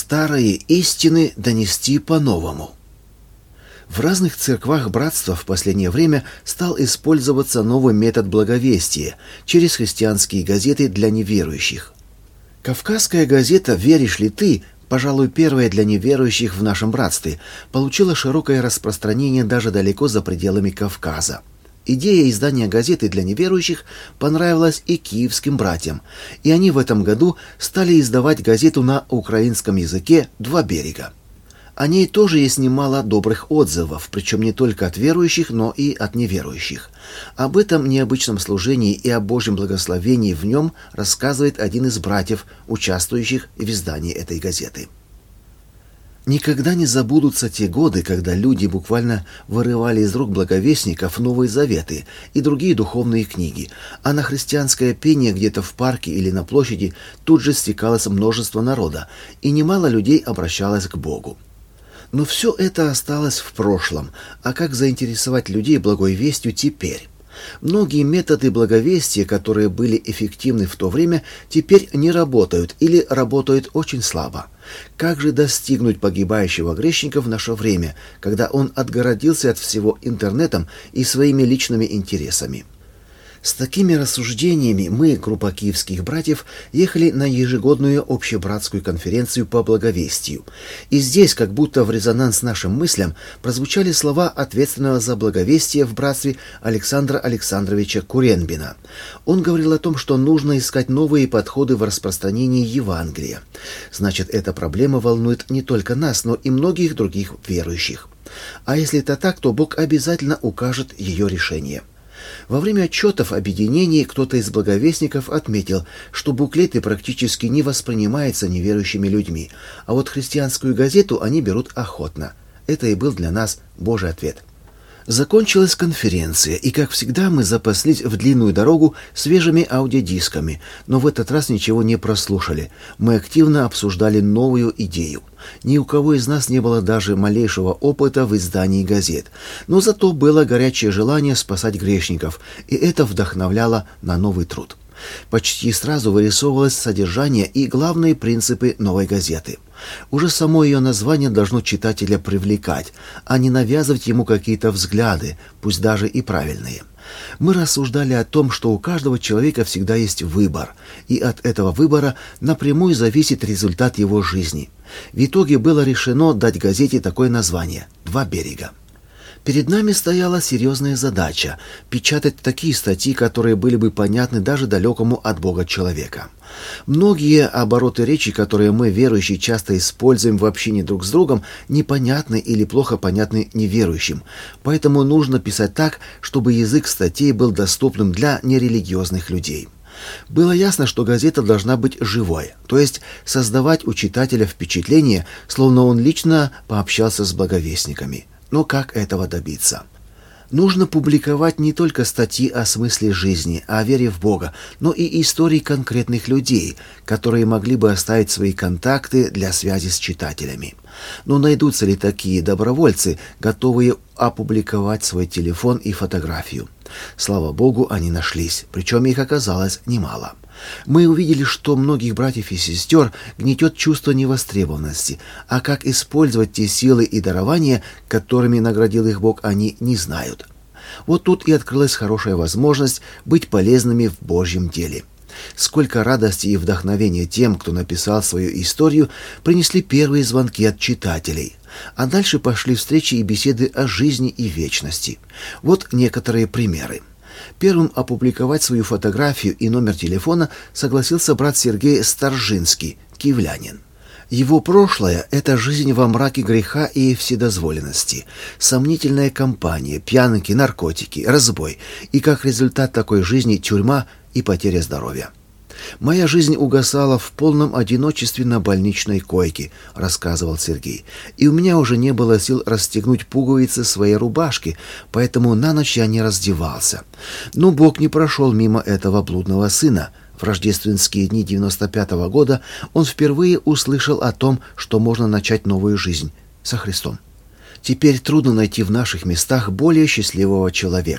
старые истины донести по-новому. В разных церквах братства в последнее время стал использоваться новый метод благовестия через христианские газеты для неверующих. Кавказская газета «Веришь ли ты?», пожалуй, первая для неверующих в нашем братстве, получила широкое распространение даже далеко за пределами Кавказа. Идея издания газеты для неверующих понравилась и киевским братьям, и они в этом году стали издавать газету на украинском языке «Два берега». О ней тоже есть немало добрых отзывов, причем не только от верующих, но и от неверующих. Об этом необычном служении и о Божьем благословении в нем рассказывает один из братьев, участвующих в издании этой газеты. Никогда не забудутся те годы, когда люди буквально вырывали из рук благовестников Новые Заветы и другие духовные книги, а на христианское пение где-то в парке или на площади тут же стекалось множество народа, и немало людей обращалось к Богу. Но все это осталось в прошлом, а как заинтересовать людей благой вестью теперь? Многие методы благовестия, которые были эффективны в то время, теперь не работают или работают очень слабо. Как же достигнуть погибающего грешника в наше время, когда он отгородился от всего интернетом и своими личными интересами? С такими рассуждениями мы, группа киевских братьев, ехали на ежегодную общебратскую конференцию по благовестию. И здесь, как будто в резонанс нашим мыслям, прозвучали слова ответственного за благовестие в братстве Александра Александровича Куренбина. Он говорил о том, что нужно искать новые подходы в распространении Евангелия. Значит, эта проблема волнует не только нас, но и многих других верующих. А если это так, то Бог обязательно укажет ее решение. Во время отчетов объединений кто-то из благовестников отметил, что буклеты практически не воспринимаются неверующими людьми, а вот христианскую газету они берут охотно. Это и был для нас Божий ответ. Закончилась конференция, и, как всегда, мы запаслись в длинную дорогу свежими аудиодисками, но в этот раз ничего не прослушали. Мы активно обсуждали новую идею. Ни у кого из нас не было даже малейшего опыта в издании газет, но зато было горячее желание спасать грешников, и это вдохновляло на новый труд. Почти сразу вырисовывалось содержание и главные принципы новой газеты. Уже само ее название должно читателя привлекать, а не навязывать ему какие-то взгляды, пусть даже и правильные. Мы рассуждали о том, что у каждого человека всегда есть выбор, и от этого выбора напрямую зависит результат его жизни. В итоге было решено дать газете такое название «Два берега». Перед нами стояла серьезная задача – печатать такие статьи, которые были бы понятны даже далекому от Бога человека. Многие обороты речи, которые мы, верующие, часто используем в общении друг с другом, непонятны или плохо понятны неверующим. Поэтому нужно писать так, чтобы язык статей был доступным для нерелигиозных людей. Было ясно, что газета должна быть живой, то есть создавать у читателя впечатление, словно он лично пообщался с благовестниками. Но как этого добиться? Нужно публиковать не только статьи о смысле жизни, о вере в Бога, но и истории конкретных людей, которые могли бы оставить свои контакты для связи с читателями. Но найдутся ли такие добровольцы, готовые опубликовать свой телефон и фотографию? Слава Богу, они нашлись, причем их оказалось немало. Мы увидели, что многих братьев и сестер гнетет чувство невостребованности, а как использовать те силы и дарования, которыми наградил их Бог, они не знают. Вот тут и открылась хорошая возможность быть полезными в Божьем деле. Сколько радости и вдохновения тем, кто написал свою историю, принесли первые звонки от читателей. А дальше пошли встречи и беседы о жизни и вечности. Вот некоторые примеры. Первым опубликовать свою фотографию и номер телефона согласился брат Сергей Старжинский, киевлянин. Его прошлое – это жизнь во мраке греха и вседозволенности, сомнительная компания, пьянки, наркотики, разбой и, как результат такой жизни, тюрьма и потеря здоровья. «Моя жизнь угасала в полном одиночестве на больничной койке», — рассказывал Сергей, «и у меня уже не было сил расстегнуть пуговицы своей рубашки, поэтому на ночь я не раздевался. Но Бог не прошел мимо этого блудного сына. В рождественские дни 95-го года он впервые услышал о том, что можно начать новую жизнь со Христом. Теперь трудно найти в наших местах более счастливого человека.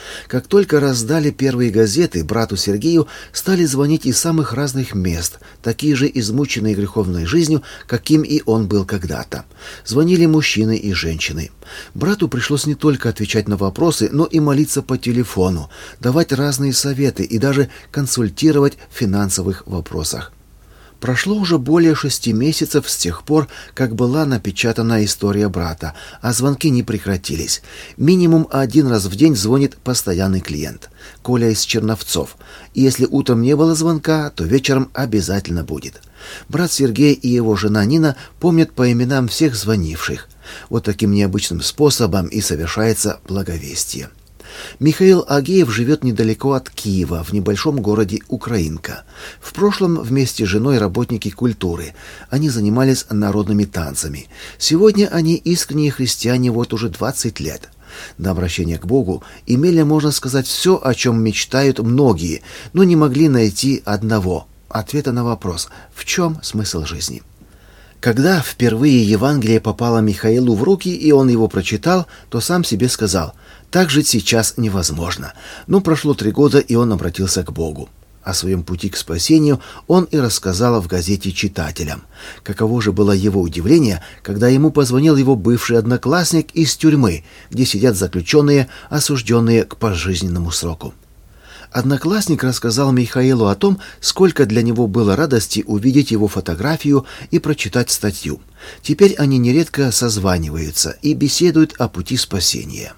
Как только раздали первые газеты, брату Сергею стали звонить из самых разных мест, такие же измученные греховной жизнью, каким и он был когда-то. Звонили мужчины и женщины. Брату пришлось не только отвечать на вопросы, но и молиться по телефону, давать разные советы и даже консультировать в финансовых вопросах. Прошло уже более 6 месяцев с тех пор, как была напечатана история брата, а звонки не прекратились. Минимум 1 раз в день звонит постоянный клиент, Коля из Черновцов. И если утром не было звонка, то вечером обязательно будет. Брат Сергей и его жена Нина помнят по именам всех звонивших. Вот таким необычным способом и совершается благовестие. Михаил Агеев живет недалеко от Киева, в небольшом городе Украинка. В прошлом вместе с женой работники культуры. Они занимались народными танцами. Сегодня они искренние христиане вот уже 20 лет. На обращение к Богу имели, можно сказать, все, о чем мечтают многие, но не могли найти одного ответа на вопрос: в чем смысл жизни? Когда впервые Евангелие попало Михаилу в руки, и он его прочитал, то сам себе сказал: так жить сейчас невозможно. Но прошло 3 года, и он обратился к Богу. О своем пути к спасению он и рассказал в газете читателям. Каково же было его удивление, когда ему позвонил его бывший одноклассник из тюрьмы, где сидят заключенные, осужденные к пожизненному сроку. Одноклассник рассказал Михаилу о том, сколько для него было радости увидеть его фотографию и прочитать статью. Теперь они нередко созваниваются и беседуют о пути спасения.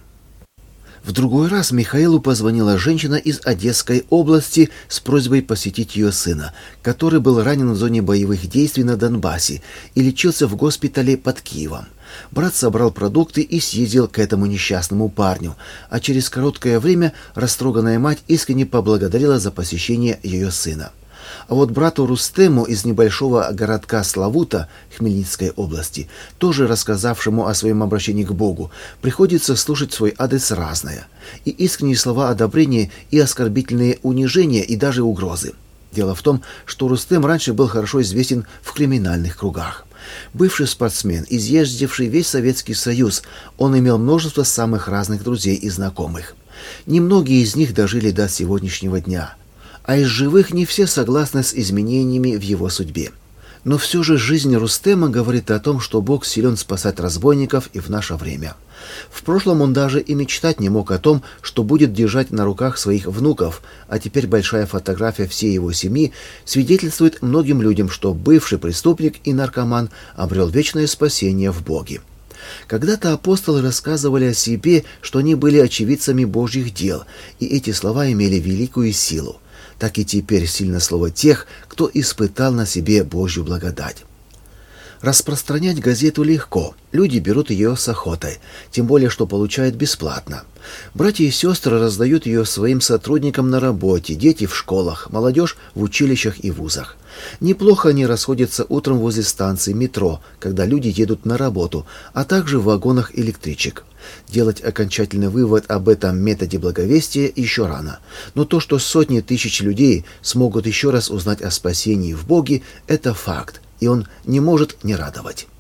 В другой раз Михаилу позвонила женщина из Одесской области с просьбой посетить ее сына, который был ранен в зоне боевых действий на Донбассе и лечился в госпитале под Киевом. Брат собрал продукты и съездил к этому несчастному парню, а через короткое время растроганная мать искренне поблагодарила за посещение ее сына. А вот брату Рустему из небольшого городка Славута Хмельницкой области, тоже рассказавшему о своем обращении к Богу, приходится слушать свой адрес разное. И искренние слова одобрения, и оскорбительные унижения, и даже угрозы. Дело в том, что Рустем раньше был хорошо известен в криминальных кругах. Бывший спортсмен, изъездивший весь Советский Союз, он имел множество самых разных друзей и знакомых. Немногие из них дожили до сегодняшнего дня. А из живых не все согласны с изменениями в его судьбе. Но все же жизнь Рустема говорит о том, что Бог силен спасать разбойников и в наше время. В прошлом он даже и мечтать не мог о том, что будет держать на руках своих внуков, а теперь большая фотография всей его семьи свидетельствует многим людям, что бывший преступник и наркоман обрел вечное спасение в Боге. Когда-то апостолы рассказывали о себе, что они были очевидцами Божьих дел, и эти слова имели великую силу. Так и теперь сильно слово тех, кто испытал на себе Божью благодать. Распространять газету легко, люди берут ее с охотой, тем более, что получают бесплатно. Братья и сестры раздают ее своим сотрудникам на работе, дети в школах, молодежь в училищах и вузах. Неплохо они расходятся утром возле станции метро, когда люди едут на работу, а также в вагонах электричек. Делать окончательный вывод об этом методе благовестия еще рано, но то, что сотни тысяч людей смогут еще раз узнать о спасении в Боге, это факт, и он не может не радовать.